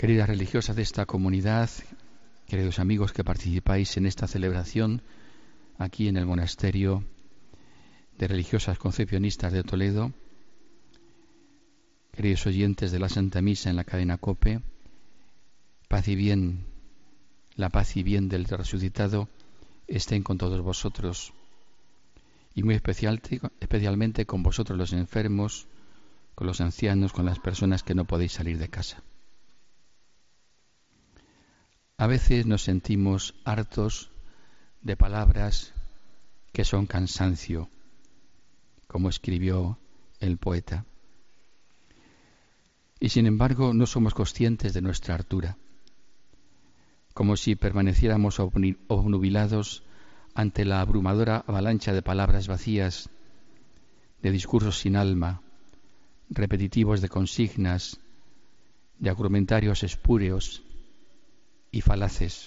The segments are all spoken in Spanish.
Queridas religiosas de esta comunidad, queridos amigos que participáis en esta celebración aquí en el Monasterio de Religiosas Concepcionistas de Toledo, queridos oyentes de la Santa Misa en la cadena COPE, paz y bien, la paz y bien del resucitado estén con todos vosotros y muy especialmente con vosotros los enfermos, con los ancianos, con las personas que no podéis salir de casa. A veces nos sentimos hartos de palabras que son cansancio, como escribió el poeta. Y sin embargo no somos conscientes de nuestra hartura, como si permaneciéramos obnubilados ante la abrumadora avalancha de palabras vacías, de discursos sin alma, repetitivos de consignas, de argumentarios espúreos y falaces.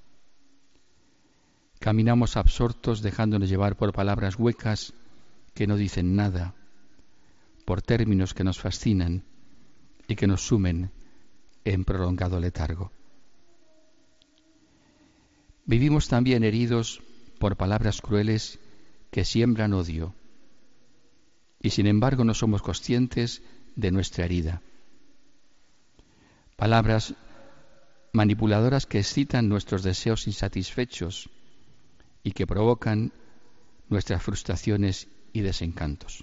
Caminamos absortos dejándonos llevar por palabras huecas que no dicen nada, por términos que nos fascinan y que nos sumen en prolongado letargo. Vivimos también heridos por palabras crueles que siembran odio y sin embargo no somos conscientes de nuestra herida. Palabras manipuladoras que excitan nuestros deseos insatisfechos y que provocan nuestras frustraciones y desencantos.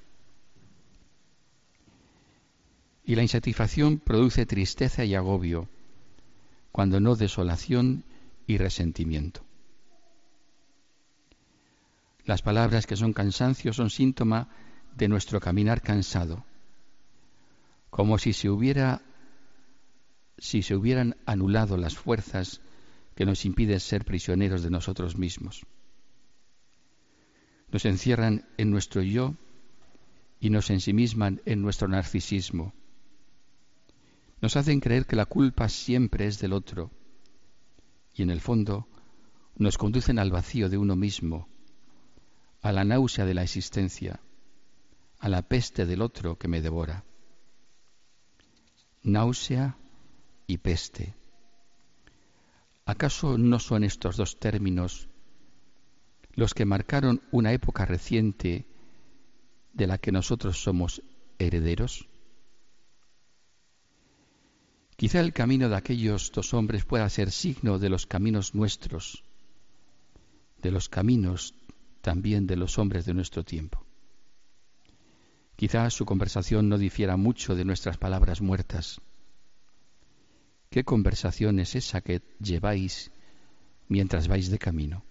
Y la insatisfacción produce tristeza y agobio, cuando no desolación y resentimiento. Las palabras que son cansancio son síntoma de nuestro caminar cansado, como si se hubieran anulado las fuerzas que nos impiden ser prisioneros de nosotros mismos. Nos encierran en nuestro yo y nos ensimisman en nuestro narcisismo. Nos hacen creer que la culpa siempre es del otro y en el fondo nos conducen al vacío de uno mismo, a la náusea de la existencia, a la peste del otro que me devora. Náusea y peste. ¿Acaso no son estos dos términos los que marcaron una época reciente de la que nosotros somos herederos? Quizá el camino de aquellos dos hombres pueda ser signo de los caminos nuestros, de los caminos también de los hombres de nuestro tiempo. Quizá su conversación no difiera mucho de nuestras palabras muertas. ¿Qué conversación es esa que lleváis mientras vais de camino?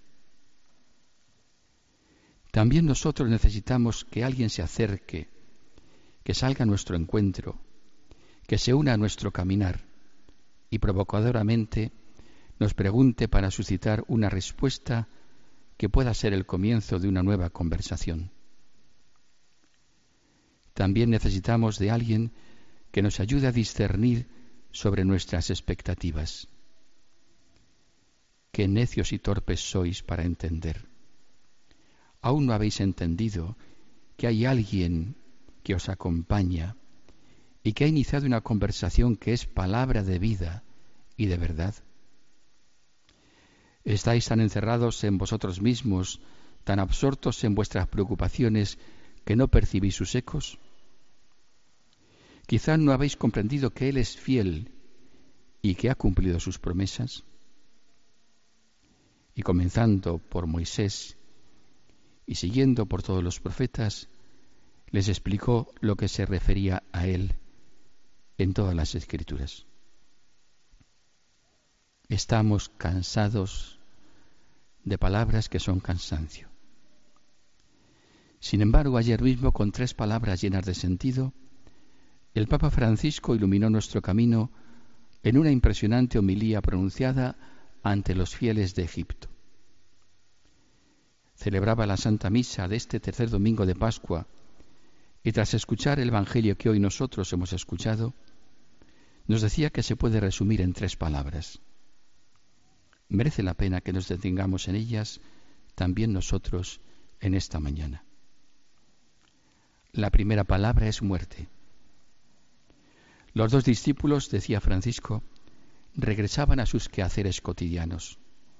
También nosotros necesitamos que alguien se acerque, que salga a nuestro encuentro, que se una a nuestro caminar y provocadoramente nos pregunte para suscitar una respuesta que pueda ser el comienzo de una nueva conversación. También necesitamos de alguien que nos ayude a discernir sobre nuestras expectativas. Qué necios y torpes sois para entender. ¿Aún no habéis entendido que hay alguien que os acompaña y que ha iniciado una conversación que es palabra de vida y de verdad? ¿Estáis tan encerrados en vosotros mismos, tan absortos en vuestras preocupaciones, que no percibís sus ecos? Quizá no habéis comprendido que Él es fiel y que ha cumplido sus promesas. Y comenzando por Moisés y siguiendo por todos los profetas, les explicó lo que se refería a Él en todas las Escrituras. Estamos cansados de palabras que son cansancio. Sin embargo, ayer mismo, con 3 palabras llenas de sentido, el Papa Francisco iluminó nuestro camino en una impresionante homilía pronunciada ante los fieles de Egipto. Celebraba la Santa Misa de este tercer domingo de Pascua y tras escuchar el Evangelio que hoy nosotros hemos escuchado, nos decía que se puede resumir en 3 palabras. Merece la pena que nos detengamos en ellas también nosotros en esta mañana. La primera palabra es muerte. Los 2 discípulos, decía Francisco, regresaban a sus quehaceres cotidianos.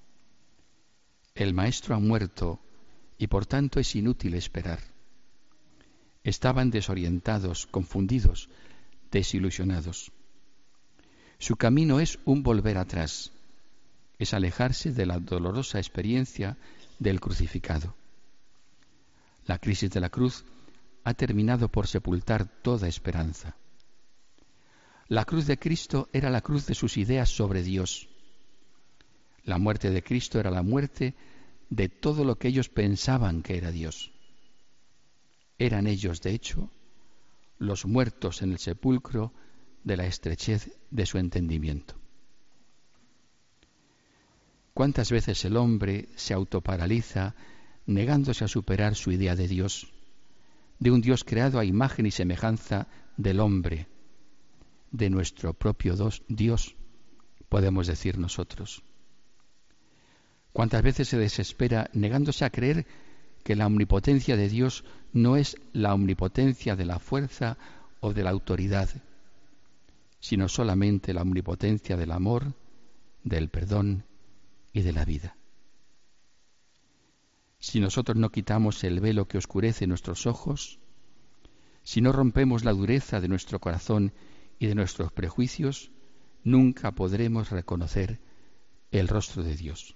El Maestro ha muerto y por tanto es inútil esperar. Estaban desorientados, confundidos, desilusionados. Su camino es un volver atrás, es alejarse de la dolorosa experiencia del crucificado. La crisis de la cruz ha terminado por sepultar toda esperanza. La cruz de Cristo era la cruz de sus ideas sobre Dios. La muerte de Cristo era la muerte de todo lo que ellos pensaban que era Dios. Eran ellos, de hecho, los muertos en el sepulcro de la estrechez de su entendimiento. ¿Cuántas veces el hombre se autoparaliza negándose a superar su idea de Dios, de un Dios creado a imagen y semejanza del hombre, de nuestro propio Dios, podemos decir nosotros? ¿Cuántas veces se desespera negándose a creer que la omnipotencia de Dios no es la omnipotencia de la fuerza o de la autoridad, sino solamente la omnipotencia del amor, del perdón y de la vida? Si nosotros no quitamos el velo que oscurece nuestros ojos, si no rompemos la dureza de nuestro corazón y de nuestros prejuicios, nunca podremos reconocer el rostro de Dios.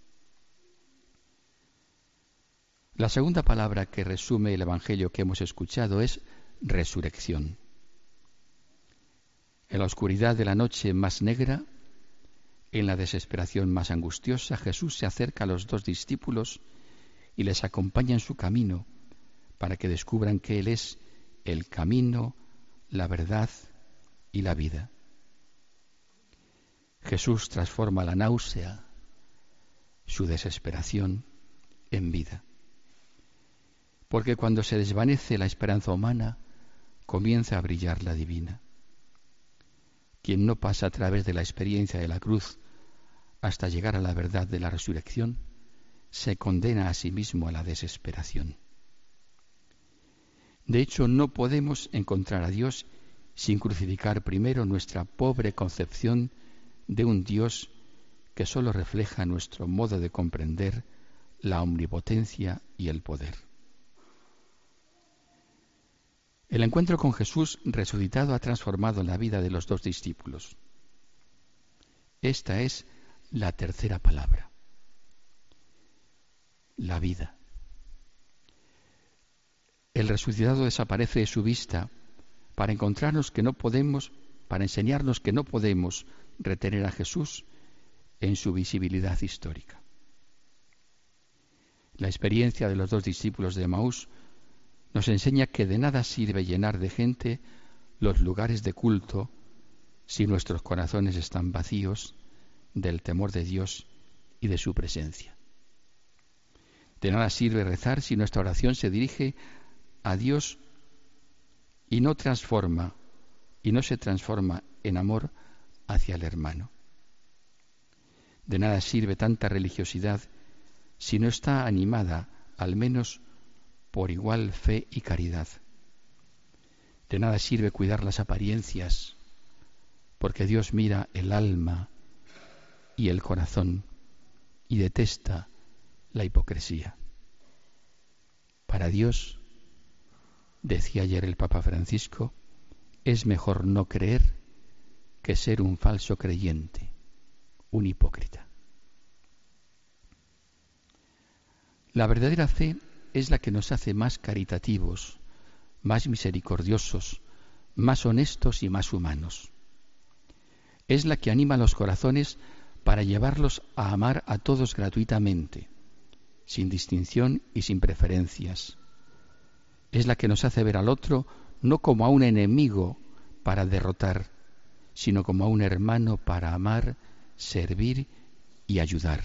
La segunda palabra que resume el Evangelio que hemos escuchado es resurrección. En la oscuridad de la noche más negra, en la desesperación más angustiosa, Jesús se acerca a los dos discípulos y les acompaña en su camino para que descubran que Él es el camino, la verdad y la vida. Jesús transforma la náusea, su desesperación, en vida. Porque cuando se desvanece la esperanza humana, comienza a brillar la divina. Quien no pasa a través de la experiencia de la cruz hasta llegar a la verdad de la resurrección, se condena a sí mismo a la desesperación. De hecho, no podemos encontrar a Dios sin crucificar primero nuestra pobre concepción de un Dios que sólo refleja nuestro modo de comprender la omnipotencia y el poder. El encuentro con Jesús resucitado ha transformado la vida de los dos discípulos. Esta es la tercera palabra: la vida. El resucitado desaparece de su vista para encontrarnos que no podemos, para enseñarnos que no podemos retener a Jesús en su visibilidad histórica. La experiencia de los dos discípulos de Emaús nos enseña que de nada sirve llenar de gente los lugares de culto si nuestros corazones están vacíos del temor de Dios y de su presencia. De nada sirve rezar si nuestra oración se dirige a Dios y no se transforma en amor hacia el hermano. De nada sirve tanta religiosidad si no está animada, al menos, por igual fe y caridad. De nada sirve cuidar las apariencias, porque Dios mira el alma y el corazón y detesta la hipocresía. Para Dios, decía ayer el Papa Francisco, es mejor no creer que ser un falso creyente, un hipócrita. La verdadera fe es la que nos hace más caritativos, más misericordiosos, más honestos y más humanos. Es la que anima los corazones para llevarlos a amar a todos gratuitamente, sin distinción y sin preferencias. Es la que nos hace ver al otro no como a un enemigo para derrotar, sino como a un hermano para amar, servir y ayudar.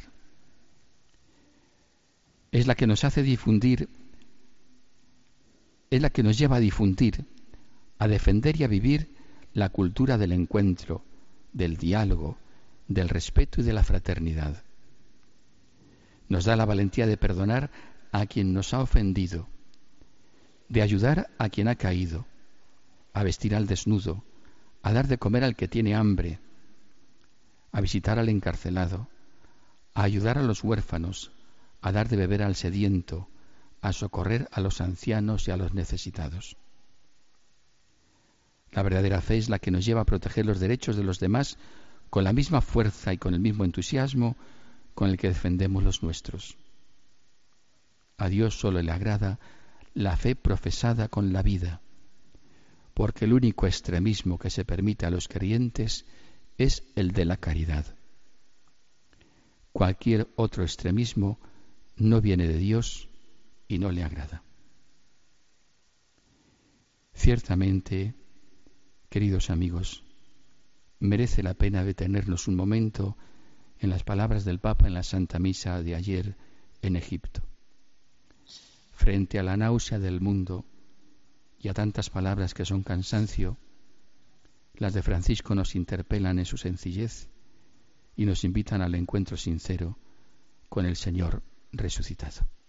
Es la que nos hace difundir, es la que nos lleva a difundir, a defender y a vivir la cultura del encuentro, del diálogo, del respeto y de la fraternidad. Nos da la valentía de perdonar a quien nos ha ofendido, de ayudar a quien ha caído, a vestir al desnudo, a dar de comer al que tiene hambre, a visitar al encarcelado, a ayudar a los huérfanos, a dar de beber al sediento, a socorrer a los ancianos y a los necesitados. La verdadera fe es la que nos lleva a proteger los derechos de los demás con la misma fuerza y con el mismo entusiasmo con el que defendemos los nuestros. A Dios solo le agrada la fe profesada con la vida, porque el único extremismo que se permite a los creyentes es el de la caridad. Cualquier otro extremismo no viene de Dios y no le agrada. Ciertamente, queridos amigos, merece la pena detenernos un momento en las palabras del Papa en la Santa Misa de ayer en Egipto. Frente a la náusea del mundo y a tantas palabras que son cansancio, las de Francisco nos interpelan en su sencillez y nos invitan al encuentro sincero con el Señor resucitado.